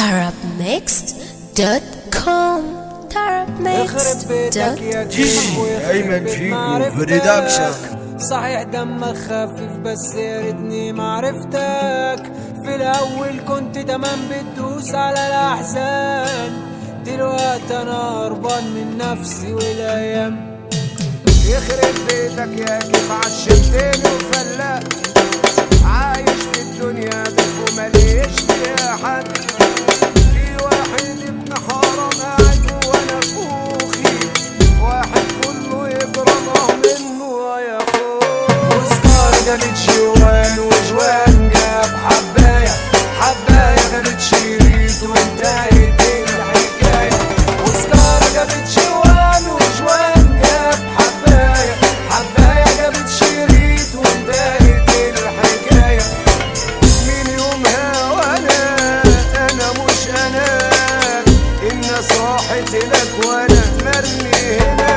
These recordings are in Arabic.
tarabmixed.com يخرب بيتك يا كيمو أيمن فيكو بريدكشن. صحيح دمك خفيف بس يا ريتني معرفتك. في الاول كنت تمام بتدوس على الاحزان، دلوقتي انا هربان من نفسي والايام. يخرب بيتك يا كيف عشمتني وفلاق، عايش في الدنيا دف ومليش فيها حد. في واحد ابن حرام قاعد وانا فوخي، واحد كله يجرمه منه يا اخوه. وسكار جابت شوان وجوان جاب حبايه، حبايه جابت شريط وانتهت الحكايه. وسكار جابت شوان وجوان جاب حبايه، حبايه جابت شريط وانتهت الحكايه. من يومها وانا مش انا، الناس راحت لك وانا مرمي هنا.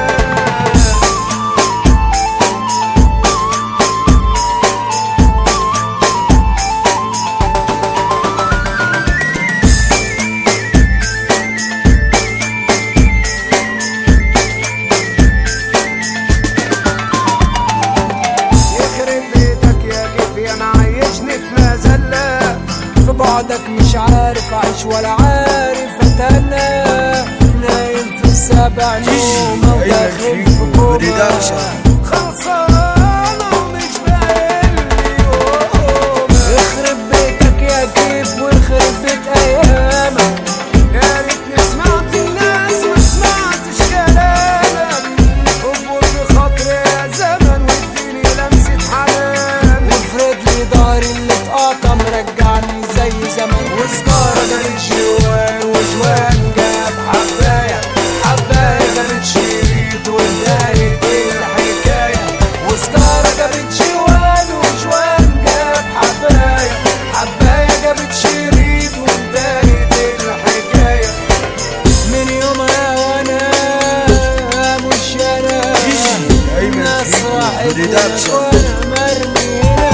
في بعدك مش عارف اعيش ولا عارف اتهنى، نايم في السبع نومة وداخل في كوما. خلصانة ومش باقيلي يوم. يخرب بيتك يا كيف ويخرب بيت ايامك. يا ريتني سمعت الناس وسمعتش كلامك. اكبر بخاطري يا زمن واديني لمسة حنان، وافرد لي ضهري اللي اتقطع مرجعني زي زمان. وسكارة جابت جوان وجوان جاب حباية، حباية جابت شريط وانتهت الحكاية. وسكارة جابت جوان وجوان جاب حباية، حباية جابت شريط وانتهت الحكاية. من يومها وانا مش انا، الناس راحت لك وانا مرمي هنا.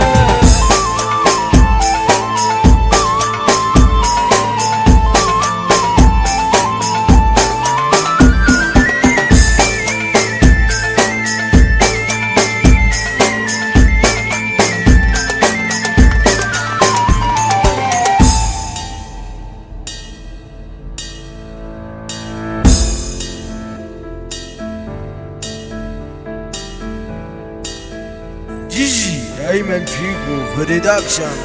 جيجي أيمن فيكو بريدكشن.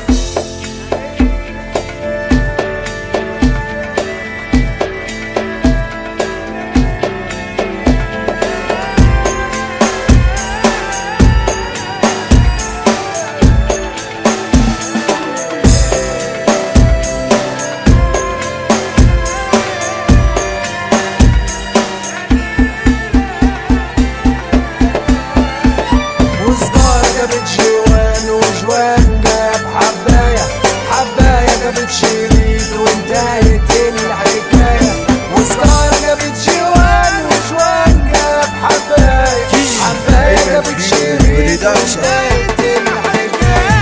جابت جوان وجوان جاب حباية، حباية جابت شريط وانتهت الحكاية. وسكارة جابت جوان وجوان جاب حباية، حباية جابت شريط وانتهت الحكاية.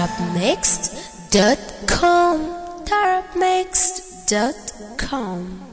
tarabmixed.com tarabmixed.com